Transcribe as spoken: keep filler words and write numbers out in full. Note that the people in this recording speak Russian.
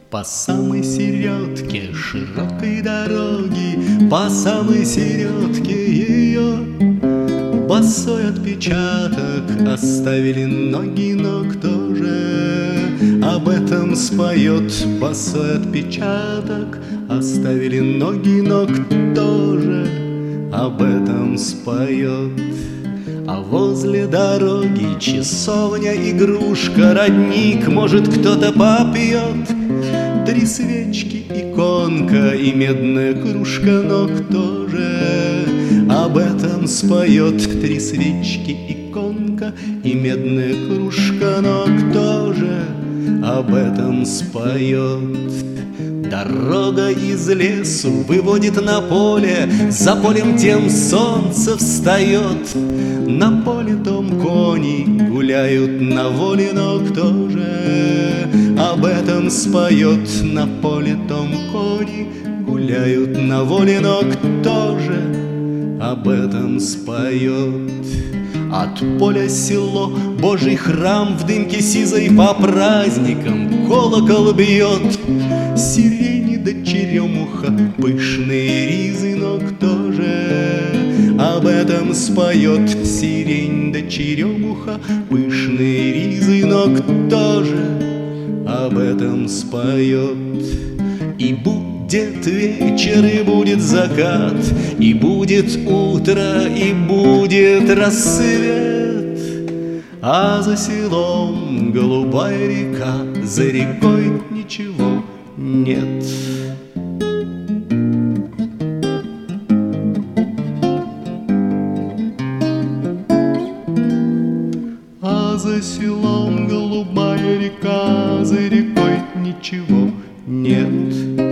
По самой середке широкой дороги, по самой середке ее босой отпечаток оставили ноги, но кто же об этом споет? Босой отпечаток оставили ноги, но кто же об этом споет? А возле дороги часовня, игрушка, родник, может, кто-то попьет. Три свечки, иконка и медная кружка, но кто же об этом споет? Три свечки, иконка и медная кружка, но кто же об этом споет? Дорога из лесу выводит на поле, за полем тем солнце встает. На поле том кони гуляют на воле, но кто же об этом споет? На поле том кони гуляют на воле, но кто же об этом споет? От поля село, Божий храм в дымке сизой, по праздникам колокол бьет. Сирени да черемуха, пышные ризы, но кто же об этом споет? Сирень да черемуха, пышные ризы, но кто же об этом споет? И будет вечер, и будет закат, и будет утро, и будет рассвет. А за селом голубая река, за рекой ничего нет. А за селом голубая река, за рекой ничего нет.